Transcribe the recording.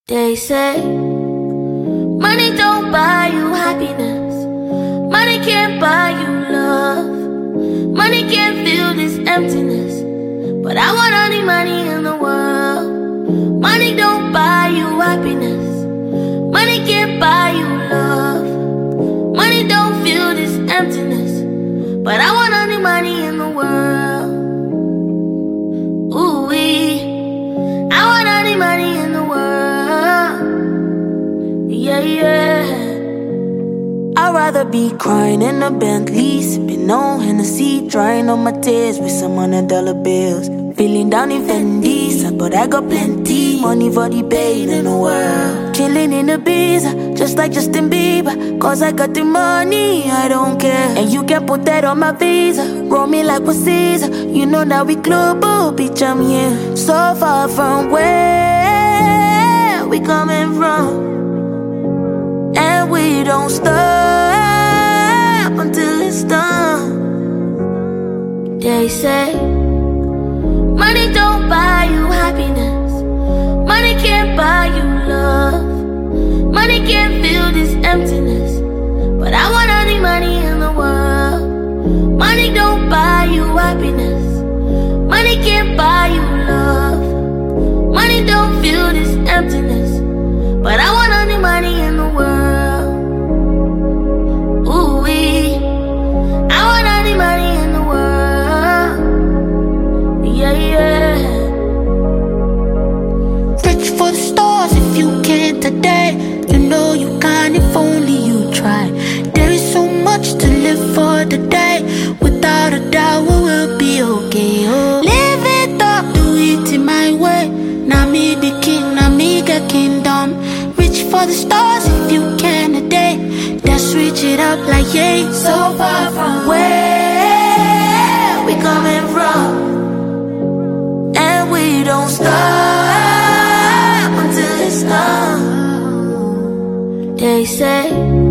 They say money don't buy you happiness. Money can't buy you love. Money can't fill this emptiness. But I want all the money in the world. Money don't buy you happiness. Money can't buy you love. Money don't fill this emptiness. But I want all the money in the world. Ooh-wee. I want all the money in the world. Yeah, yeah. I'd rather be crying in a Bentley, sipping on Hennessy, drying on my tears with some $100 bills. Feeling down in Fendi, but I got plenty money for the pain in the world. Chilling in Ibiza, just like Justin Bieber, cause I got the money, I don't care. And you can put that on my visa, roll me like with Caesar. You know that we global, bitch, I'm here. So far from where we coming from, and we don't stop until it's done. They say money don't buy you happiness. Money can't buy you love. Money can't fill this emptiness. But I want all the money in the world. Money don't buy you happiness. Money can't buy you love. Money don't fill this emptiness. But I want all the money in the world. Ooh-wee. I want all the money in the world. Yeah, yeah. Reach for the stars if you can today. You know you can if only you try. There is so much to live for today. Without a doubt we will be okay. Oh. Live it up, do it in my way. Now me the king, now me get kingdom. Reach for the stars if you can today. Just reach it up like yeah. So far from where we coming from, and we don't stop until it's done. They say